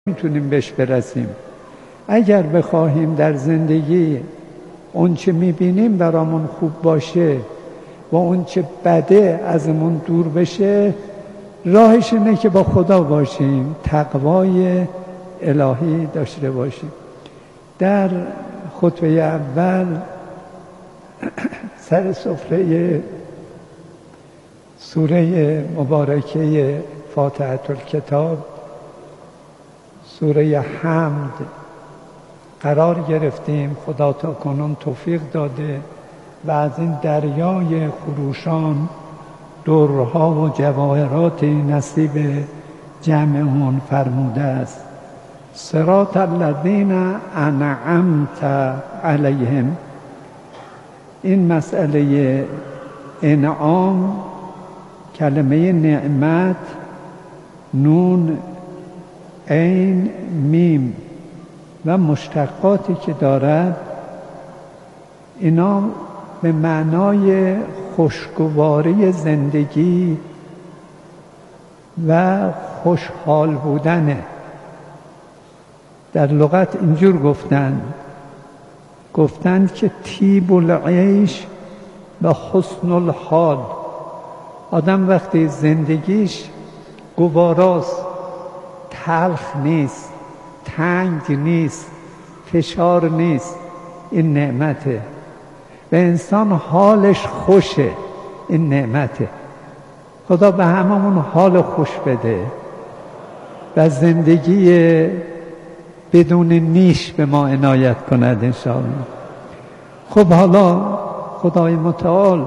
میتونیم بهش برسیم. اگر بخواهیم در زندگی اون چه میبینیم برامون خوب باشه و اون چه بده ازمون دور بشه، راهش اینه که با خدا باشیم، تقوای الهی داشته باشیم. در خطبه اول سر سفره سوره مبارکه فاتحه الکتاب، سوره حمد قرار گرفتیم. خدا تا کنون توفیق داده و از این دریای خروشان درها و جواهرات نصیب جمعمون فرموده است. صراط الذین انعمت علیهم. این مسئله انعام، کلمه نعمت، نون عین میم و مشتقاتی که دارد، اینا به معنای خوشگواری زندگی و خوشحال بودنه. در لغت اینجور گفتند که طیب العیش و حسن الحال. آدم وقتی زندگیش گواراست، تلخ نیست، تنگ نیست، فشار نیست، این نعمته. و انسان حالش خوشه، این نعمته. خدا به هممون حال خوش بده و زندگی بدون نیش به ما عنایت کند انشاءالله. خب حالا خدای متعال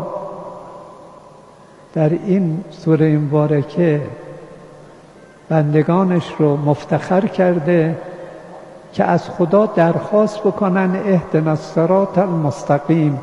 در این سوره مبارکه بندگانش رو مفتخر کرده که از خدا درخواست بکنن اهدنا الصراط المستقیم.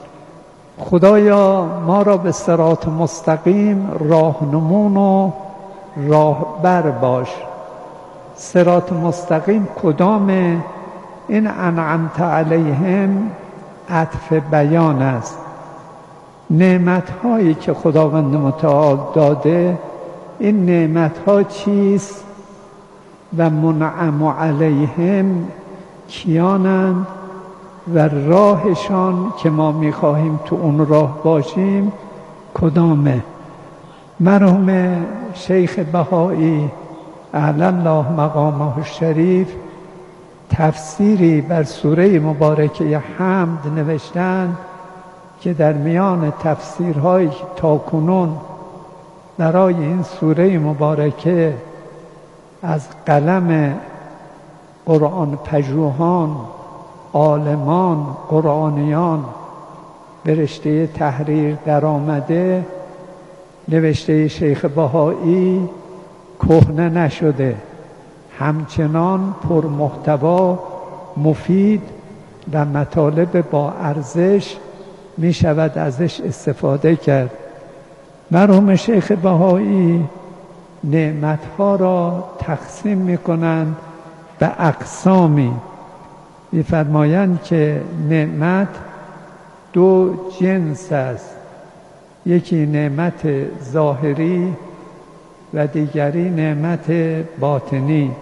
خدایا ما را به صراط مستقیم راهنمون و راهبر باش. صراط مستقیم کدامه؟ این انعمت علیهم عطف بیان است. نعمت‌هایی که خداوند متعال داده، این نعمت‌ها چیست و منعم علیهم کیانند و راهشان که ما می‌خواهیم تو اون راه باشیم کدامه؟ مرحوم شیخ بهایی اعلی الله مقامه الشریف تفسیری بر سوره مبارکه حمد نوشتند که در میان تفسیرهایی که تاکنون برای این سوره مبارکه از قلم قرآن پژوهان، عالمان، قرآنیان به رشته تحریر در آمده، نوشته شیخ بهایی کهنه نشده، همچنان پرمحتوا، مفید و مطالب با ارزش می شود ازش استفاده کرد. مرحوم شیخ بهایی نعمتها را تقسیم می کنند به اقسامی. می فرمایند که نعمت دو جنس است، یکی نعمت ظاهری و دیگری نعمت باطنی.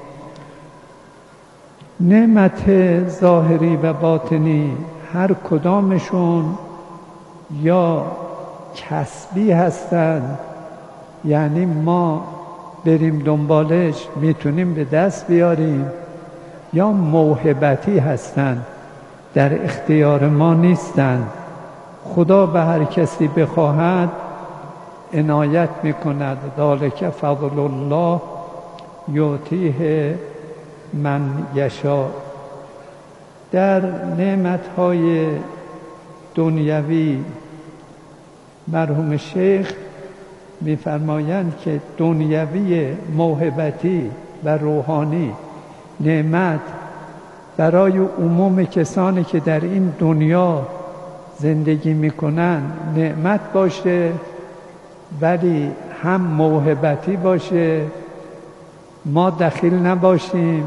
نعمت ظاهری و باطنی هر کدامشون یا کسبی هستند، یعنی ما بریم دنبالش میتونیم به دست بیاریم، یا موهبتی هستند، در اختیار ما نیستند. خدا به هر کسی بخواهد عنایت میکند. ذالک فضل الله یعطیه من یشاء. در نعمتهای دنیوی مرحوم شیخ میفرمایند که دنیوی، موهبتی و روحانی نعمت برای عموم کسانی که در این دنیا زندگی میکنن نعمت باشه، ولی هم موهبتی باشه، ما دخیل نباشیم،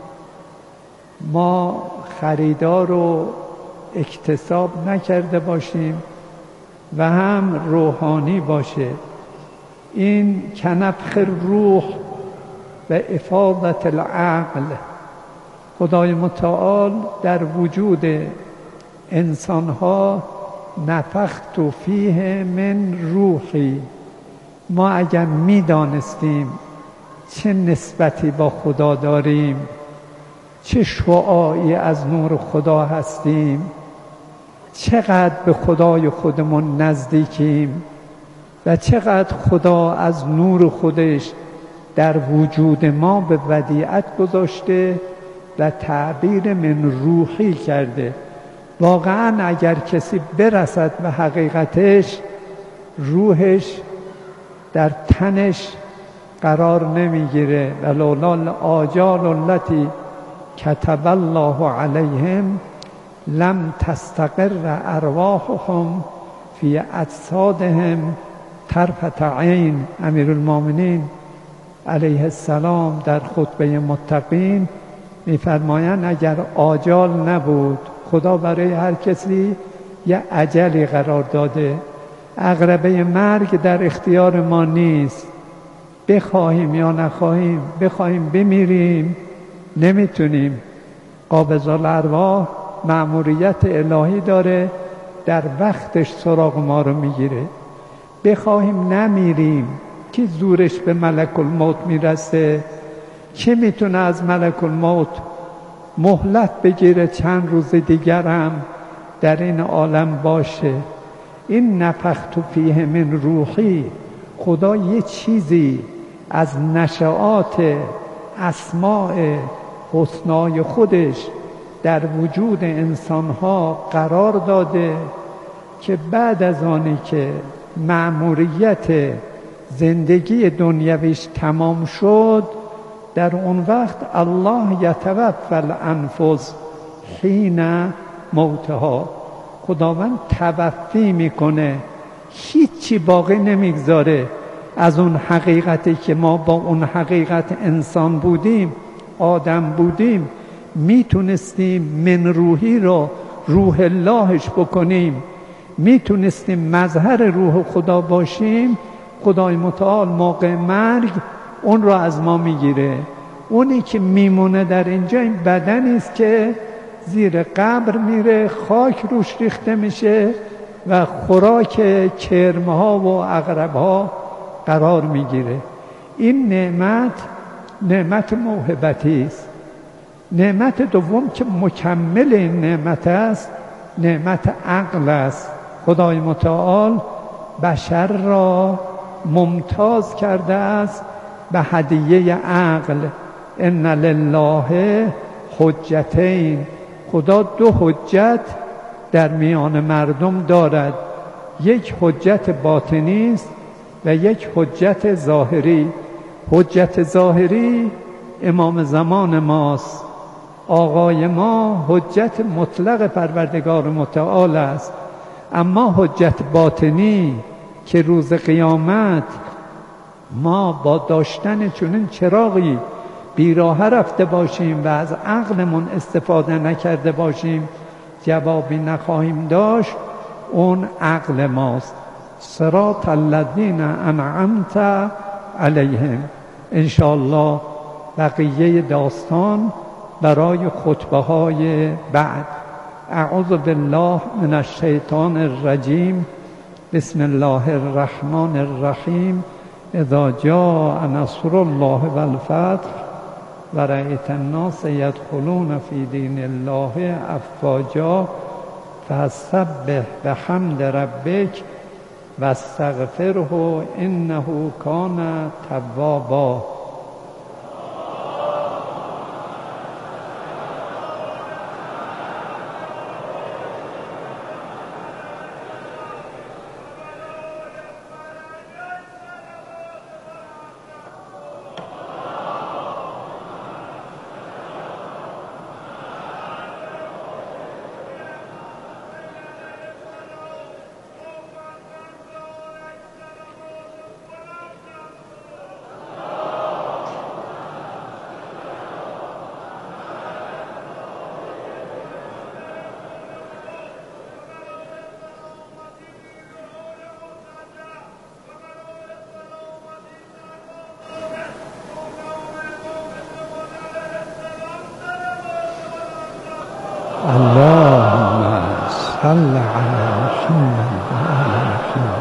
ما خریدار و اکتساب نکرده باشیم، و هم روحانی باشه. این کنفخ روح و افاضت العقل. خدای متعال در وجود انسانها نفخت فیه من روحی. ما اگر میدانستیم چه نسبتی با خدا داریم، چه شعاعی از نور خدا هستیم، چقدر به خدای خودمون نزدیکیم و چقدر خدا از نور خودش در وجود ما به ودیعت گذاشته و تعبیر من روحی کرده. واقعا اگر کسی برسد به حقیقتش، روحش در تنش قرار نمیگیره. ولولا الآجال التي كتب الله عليهم لم تستقر ارواحهم فی اجسادهم طرفة عین. امیرالمومنین علیه السلام در خطبه متقین میفرمایند اگر آجال نبود، خدا برای هر کسی یه اجلی قرار داده. عقربه مرگ در اختیار ما نیست، بخواهیم یا نخواهیم، بخواهیم بمیریم نمیتونیم. قابض الارواح مأموریت الهی داره، در وقتش سراغ ما رو میگیره. بخواهیم نمیریم، کی زورش به ملک الموت میرسه؟ کی میتونه از ملک الموت مهلت بگیره چند روز دیگر هم در این عالم باشه؟ این نفخت فیه من روحی، خدا یه چیزی از نشآت اسماء حسنای خودش در وجود انسانها قرار داده که بعد از آنی که مأموریت زندگی دنیویش تمام شد، در اون وقت الله یتوفی الانفس حین موتها. خداوند توفی میکنه، هیچی باقی نمیگذاره از اون حقیقتی که ما با اون حقیقت انسان بودیم، آدم بودیم، میتونستیم من روحی رو روح اللهش بکنیم، میتونستیم مظهر روح خدا باشیم. خدای متعال موقع مرگ اون رو از ما میگیره. اونی که میمونه در اینجا این بدنی است که زیر قبر میره، خاک روش ریخته میشه و خوراک کرمها و عقربها قرار میگیره. این نعمت موهبتی است. نعمت دوم که مکمل این نعمت است، نعمت عقل است. خدای متعال بشر را ممتاز کرده است به هدیه عقل. ان لله حجتین. خدا دو حجت در میان مردم دارد، یک حجت باطنی است و یک حجت ظاهری. حجت ظاهری امام زمان ماست، آقای ما حجت مطلق پروردگار متعال است. اما حجت باطنی که روز قیامت ما با داشتن چنین چراغی بیراه رفته باشیم و از عقلمون استفاده نکرده باشیم، جوابی نخواهیم داشت، اون عقل ماست. صراط الذین انعمت علیهم. انشاءالله بقیه داستان برای خطبه های بعد. اعوذ بالله من الشیطان الرجیم. بسم الله الرحمن الرحیم. اذا جاء نصر الله والفتح ورأیت الناس یدخلون فی دین الله افواجا فسبح بحمد ربک واستغفره انه کان توابا. اللهم صل على محمد وآل محمد.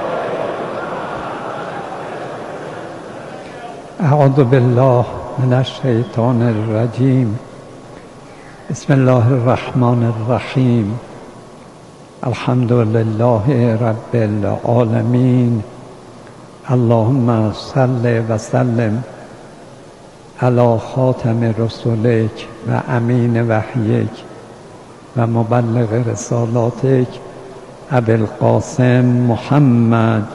اعوذ بالله من الشیطان الرجیم. بسم الله الرحمن الرحیم. الحمد لله رب العالمین. اللهم صل و سلم علی خاتم رسولک و امین وحیک و مبلغ رسالاتک ابی القاسم محمد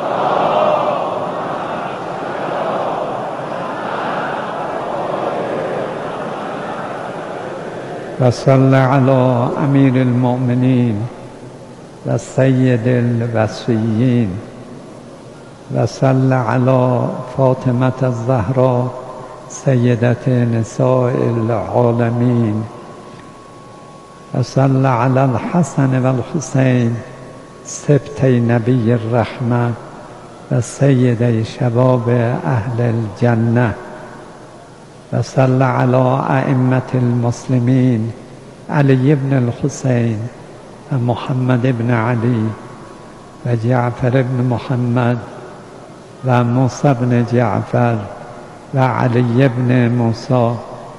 و صل علی امیر المؤمنین و سید الوصیین و صل علی فاطمة الزهراء سیدة نساء العالمین و صل علی الحسن و الحسین سبطی نبی الرحمة و سیدی شباب اهل الجنة و صل علی ائمة المسلمین علی بن الحسین و محمد بن علی و جعفر بن محمد و موسی بن جعفر و علی بن موسی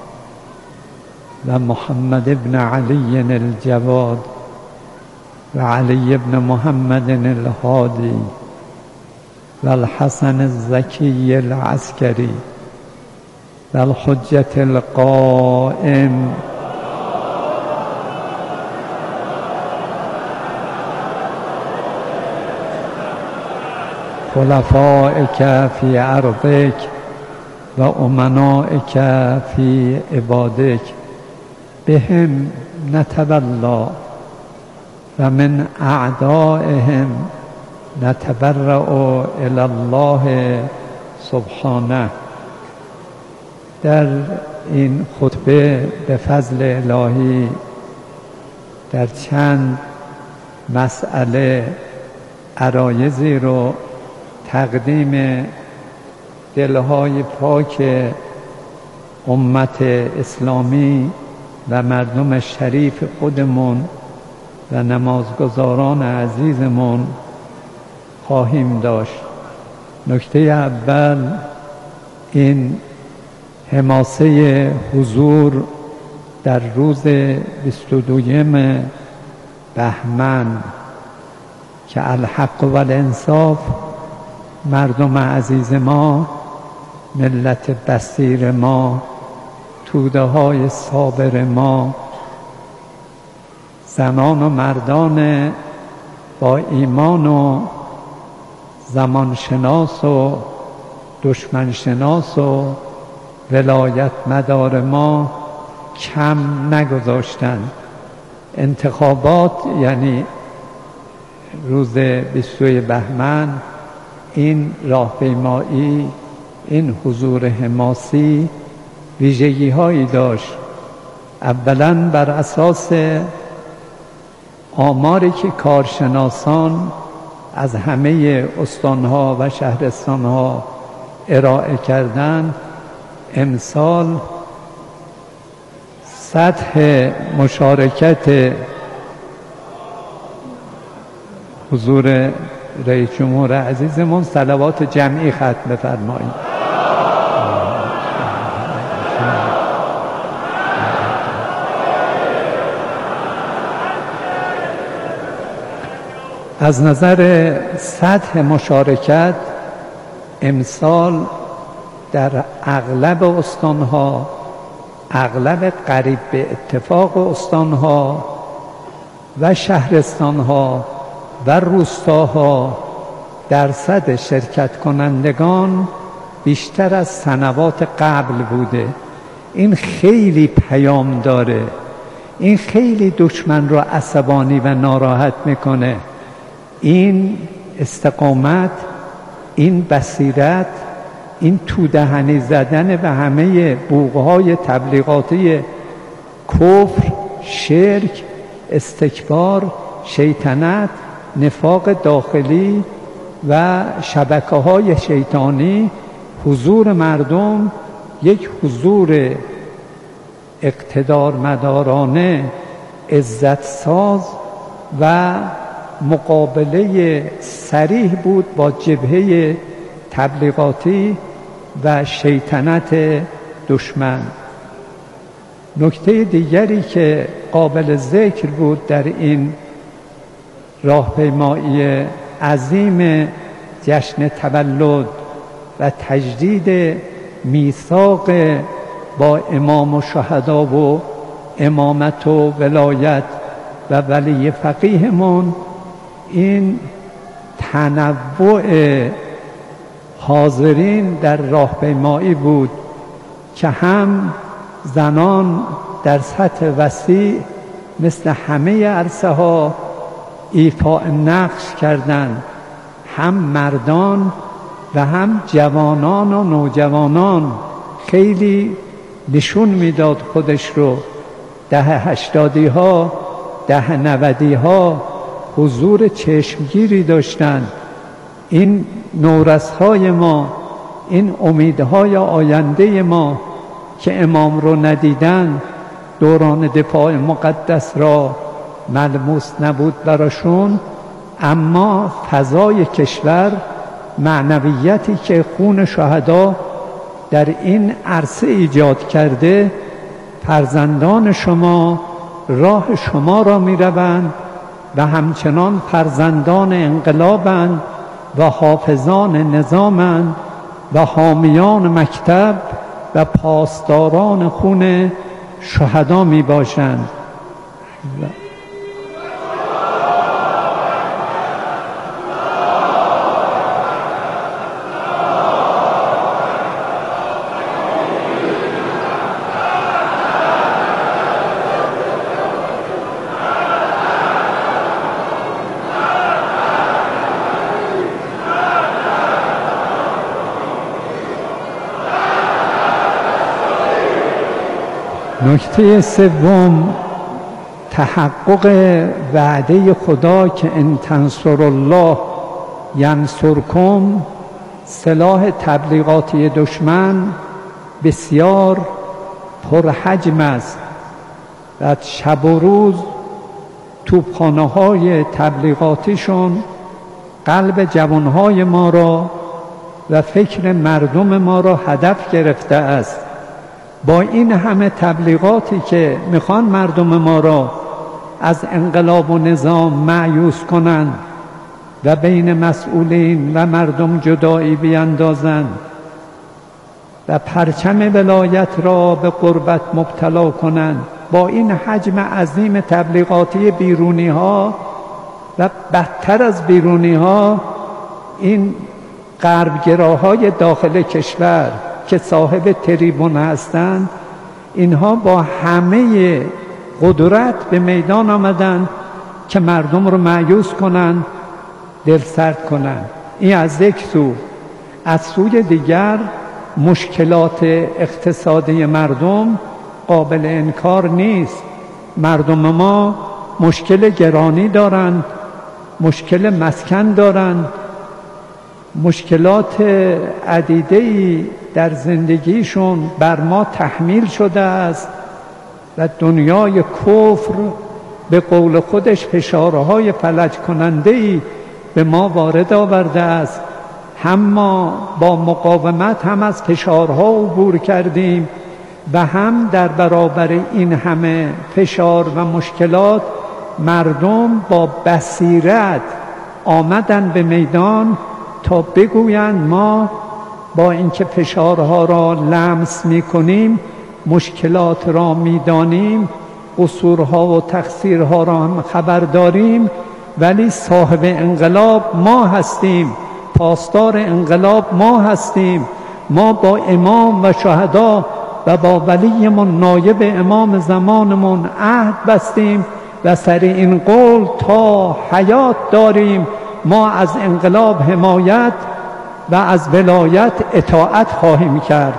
و محمد بن علی الجواد و علی بن محمد الهادی و الحسن الزکی العسکری و الحجة القائم خلفائك في أرضك و امنائك في عبادك بهم نتولى و من اعدائهم نتبرأ الى الله سبحانه. در این خطبه به فضل الهی در چند مسئله عرایضی رو تقدیم دلهای پاک امت اسلامی و مردم شریف خودمون و نمازگزاران عزیزمون خواهیم داشت. نکته اول این حماسه حضور در روز 22 بهمن که الحق و الانصاف، مردم عزیز ما، ملت بصیر ما، توده های صابر ما، زنان و مردان با ایمان و زمانشناس و دشمنشناس و ولایت مدار ما کم نگذاشتند. انتخابات یعنی روز 22 بهمن این راهپیمایی، این حضور حماسی ویژگی هایی داشت. اولا بر اساس آماری که کارشناسان از همه استانها و شهرستانها ارائه کردند، امسال سطح مشارکت حضور رئیس جمهور عزیزمون، صلوات جمعی ختم بفرمایید. از نظر سطح مشارکت امسال در اغلب استانها، اغلب قریب به اتفاق استانها و شهرستانها و روستاها درصد شرکت کنندگان بیشتر از سنوات قبل بوده. این خیلی پیام داره، این خیلی دشمن رو عصبانی و ناراحت میکنه. این استقامت، این بصیرت، این تودهنی زدن به همه بوقهای تبلیغاتی کفر، شرک، استکبار، شیطنت، نفاق داخلی و شبکه‌های شیطانی، حضور مردم یک حضور اقتدار مدارانه عزت ساز و مقابله صریح بود با جبهه تبلیغاتی و شیطنت دشمن. نکته دیگری که قابل ذکر بود در این راهپیمایی عظیم جشن تولد و تجدید میثاق با امام و شهدا و امامت و ولایت و ولی فقیهمون، این تنوع حاضرین در راهپیمایی بود که هم زنان در سطح وسیع مثل همه عرصه ها ایفاء نقش کردند، هم مردان و هم جوانان و نوجوانان. خیلی نشون میداد خودش رو. دهه 80 ها، دهه 90 ها حضور چشمگیری داشتند. این نورس‌های ما، این امیدهای آینده ما که امام رو ندیدن، دوران دفاع مقدس را ملموس نبود براشون، اما فضای کشور، معنویتی که خون شهدا در این عرصه ایجاد کرده، فرزندان شما راه شما را می روند و همچنان فرزندان انقلابند و حافظان نظامند و حامیان مکتب و پاسداران خون شهدا می باشند. نکته سوم، تحقق وعده خدا که ان تنصروا الله ینصرکم. سلاح تبلیغاتی دشمن بسیار پرحجم است و شب و روز توپخانه‌های تبلیغاتیشون قلب جوانهای ما را و فکر مردم ما را هدف گرفته است. با این همه تبلیغاتی که میخوان مردم ما را از انقلاب و نظام مایوس کنند و بین مسئولین و مردم جدایی بیندازند و پرچم ولایت را به غربت مبتلا کنند، با این حجم عظیم تبلیغاتی بیرونی ها و بدتر از بیرونی ها، این غربگراهای داخل کشور که صاحب تریبون هستند، اینها با همه قدرت به میدان آمدند که مردم رو مایوس کنند، دلسرد کنند. این از یک سو. از سوی دیگر مشکلات اقتصادی مردم قابل انکار نیست. مردم ما مشکل گرانی دارند، مشکل مسکن دارند، مشکلات عدیده‌ای در زندگیشون بر ما تحمیل شده است و دنیای کفر به قول خودش فشارهای فلج کننده‌ای به ما وارد آورده است. هم ما با مقاومت هم از فشارها عبور کردیم و هم در برابر این همه فشار و مشکلات مردم با بصیرت آمدن به میدان تا بگویند ما با اینکه فشارها را لمس می‌کنیم، مشکلات را می‌دانیم، قصورها و تقصیرها را هم خبر داریم، ولی صاحب انقلاب ما هستیم، پاسدار انقلاب ما هستیم. ما با امام و شهدا و با ولیمون نایب امام زمانمون عهد بستیم و سر این قول تا حیات داریم. ما از انقلاب حمایت و از ولایت اطاعت خواهیم کرد.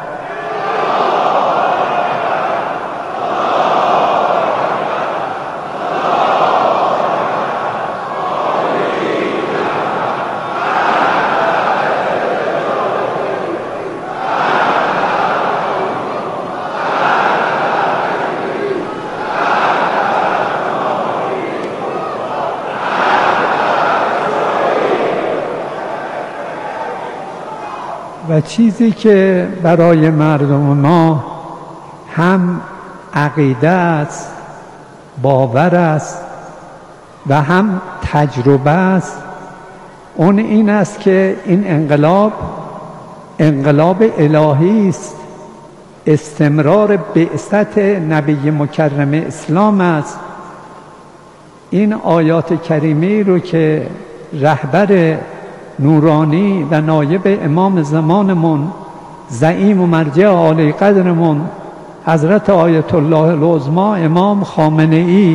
و چیزی که برای مردم ما هم عقیده است، باور است و هم تجربه است، اون این است که این انقلاب الهی است، استمرار بعثت نبی مکرم اسلام است. این آیات کریمه رو که رهبر نورانی و نایب امام زمانمون، زعیم و مرجع عالی قدرمون، حضرت آیت الله العظمی امام خامنه ای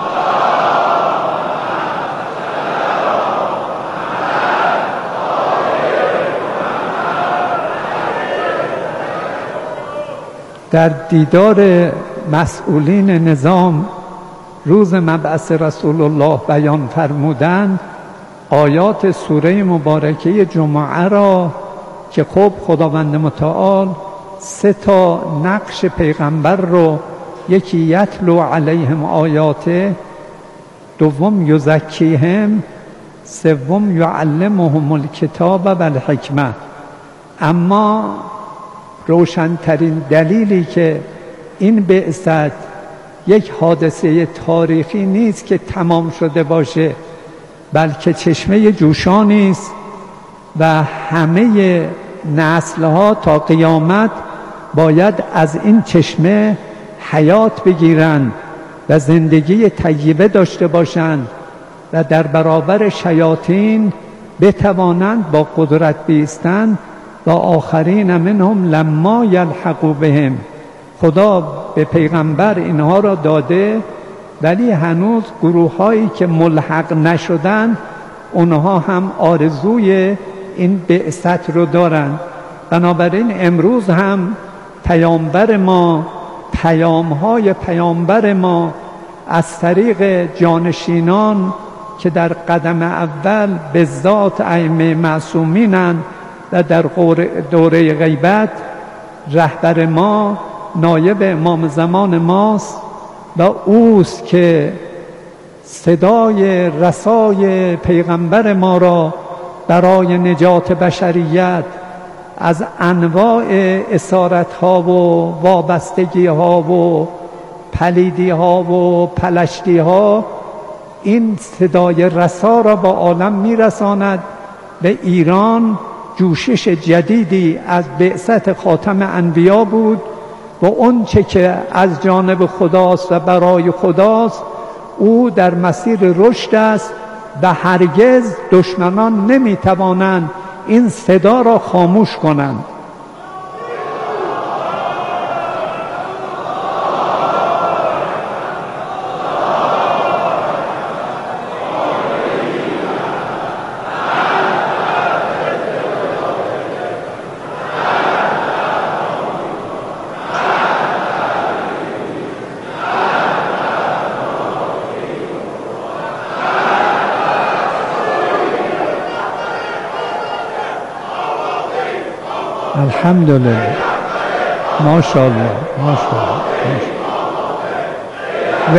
در دیدار مسئولین نظام روز مبعث رسول الله بیان فرمودند، آیات سوره مبارکه جمعه را که خب خداوند متعال 3 نقش پیغمبر رو، یکی یتلو علیهم آیاته، دوم یزکیهم، سوم یعلمهم الکتاب و الحکمه. اما روشنترین دلیلی که این بعثت یک حادثه تاریخی نیست که تمام شده باشه، بلکه چشمه جوشانی است و همه نسل‌ها تا قیامت باید از این چشمه حیات بگیرند و زندگی طیبه داشته باشند و در برابر شیاطین بتوانند با قدرت بایستند و آخرین منهم لما یلحقوا بهم. خدا به پیغمبر اینها را داده، ولی هنوز گروه‌هایی که ملحق نشدن اونها هم آرزوی این بعثت رو دارند. بنابراین امروز هم پیام‌های پیامبر ما از طریق جانشینان که در قدم اول به ذات ائمه معصومینند و در دوره غیبت رهبر ما نایب امام زمان ماست و اوست که صدای رسای پیغمبر ما را برای نجات بشریت از انواع اسارت‌ها و وابستگی‌ها و پلیدی‌ها و پلشتی‌ها، این صدای رسا را با عالم می‌رساند. به ایران جوشش جدیدی از بعثت خاتم انبیا بود و اون چه که از جانب خداست و برای خداست او در مسیر رشد است و هرگز دشمنان نمیتوانند این صدا را خاموش کنند. الحمدلله، ماشاءالله ماشاءالله. و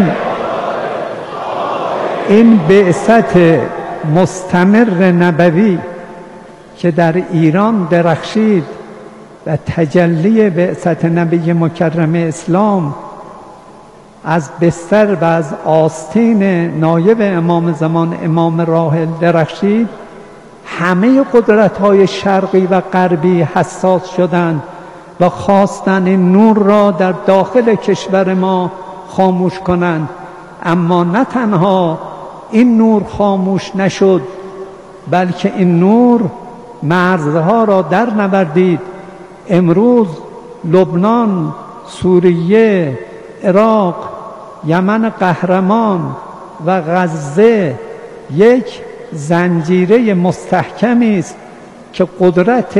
این بعثت مستمر نبوی که در ایران درخشید و تجلی بعثت نبی مکرم اسلام از بستر و از آستین نایب امام زمان امام راحل درخشید، همه قدرت‌های شرقی و غربی حساس شدند و خواستند این نور را در داخل کشور ما خاموش کنند. اما نه تنها این نور خاموش نشد، بلکه این نور مرزها را در نوردید. امروز لبنان، سوریه، عراق، یمن قهرمان و غزه یک زنجیره مستحکمی است که قدرت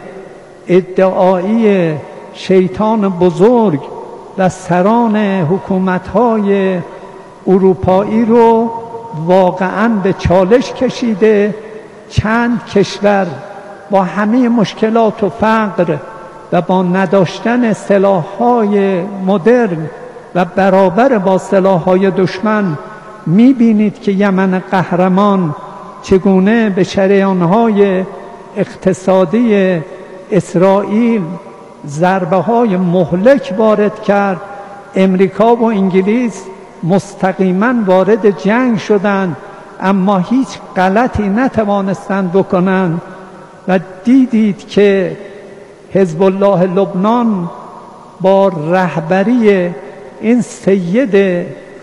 ادعایی شیطان بزرگ و سران حکومت‌های اروپایی رو واقعاً به چالش کشیده. چند کشور با همه مشکلات و فقر و با نداشتن سلاح‌های مدرن و برابر با سلاح‌های دشمن می‌بینید که یمن قهرمان چگونه به شریان‌های اقتصادی اسرائیل ضربه های مهلک وارد کرد، امریکا و انگلیس مستقیما وارد جنگ شدند، اما هیچ غلطی نتوانستند بکنند و دیدید که حزب الله لبنان با رهبری این سید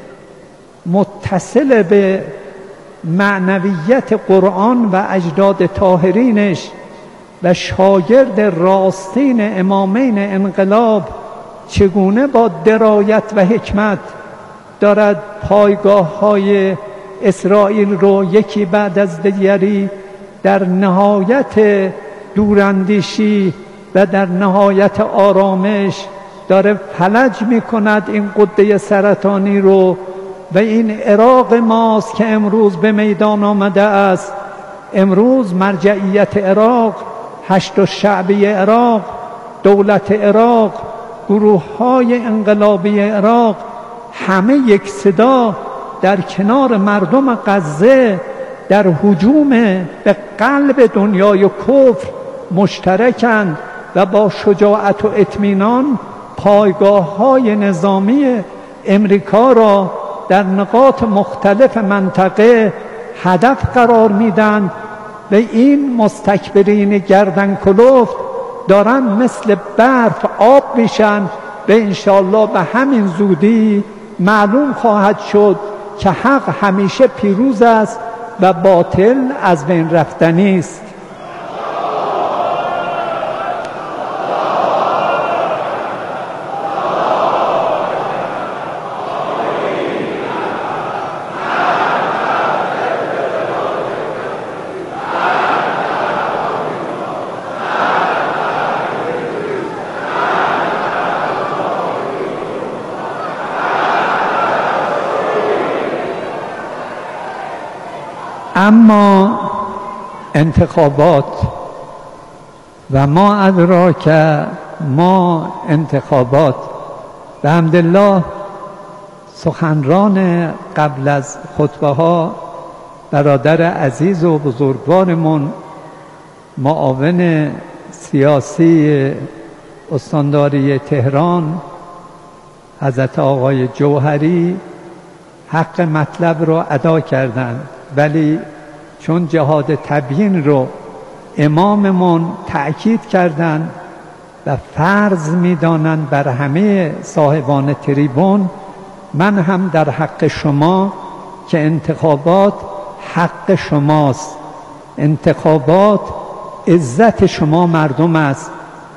متصل به معنویت قرآن و اجداد طاهرینش و شاگرد راستین امامین انقلاب چگونه با درایت و حکمت دارد پایگاه‌های اسرائیل رو یکی بعد از دیگری در نهایت دوراندیشی و در نهایت آرامش داره فلج می‌کند این قده سرطانی رو. و این عراق ماست که امروز به میدان آمده است. امروز مرجعیت عراق، هشت الشعبی عراق، دولت عراق، گروه‌های انقلابی عراق، همه یک صدا در کنار مردم غزه در هجوم به قلب دنیای کفر مشترکند و با شجاعت و اطمینان پایگاه‌های نظامی امریکا را در نقاط مختلف منطقه هدف قرار میدن و این مستکبرین گردن کلفت دارن مثل برف آب میشن و انشالله به همین زودی معلوم خواهد شد که حق همیشه پیروز است و باطل از بین رفتنی است. اما انتخابات و ما ادراک ما انتخابات، به حمدالله سخنران قبل از خطبه ها برادر عزیز و بزرگوارمون معاون سیاسی استانداری تهران حضرت آقای جوهری حق مطلب رو ادا کردند، ولی چون جهاد تبیین رو اماممون تأکید کردند و فرض می‌دانند بر همه صاحبان تریبون، من هم در حق شما که انتخابات حق شماست، انتخابات عزت شما مردم است،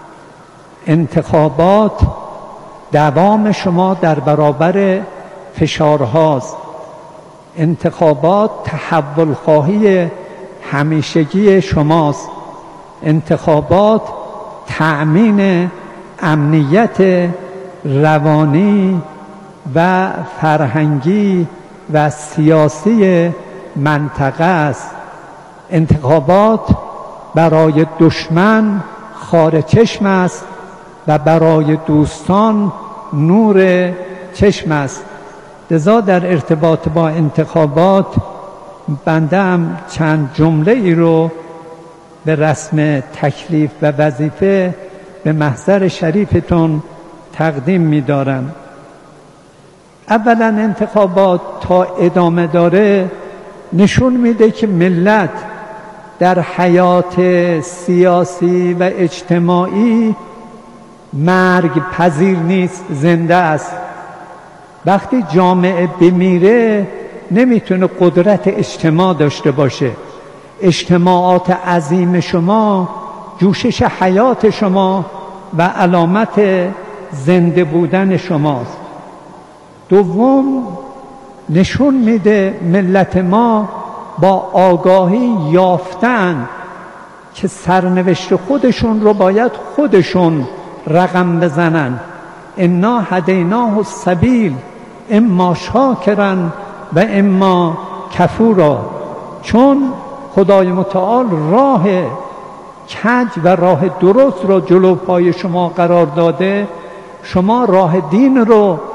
انتخابات دوام شما در برابر فشارهاست، انتخابات تحول خواهی همیشگی شماست، انتخابات تأمین امنیت روانی و فرهنگی و سیاسی منطقه است. انتخابات برای دشمن خار چشم است و برای دوستان نور چشم است. لذا در ارتباط با انتخابات بنده هم چند جمله ای رو به رسم تکلیف و وظیفه به محضر شریفتون تقدیم می دارم. اولا انتخابات تا ادامه داره نشون میده که ملت در حیات سیاسی و اجتماعی مرگ پذیر نیست، زنده است. وقتی جامعه بمیره نمیتونه قدرت اجتماع داشته باشه. اجتماعات عظیم شما جوشش حیات شما و علامت زنده بودن شماست. دوم نشون میده ملت ما با آگاهی یافتن که سرنوشت خودشون رو باید خودشون رقم بزنن. انا هدیناه السبیل اما شاکرا و اما کفورا. چون خدای متعال راه کج و راه درست رو جلو پای شما قرار داده، شما راه دین رو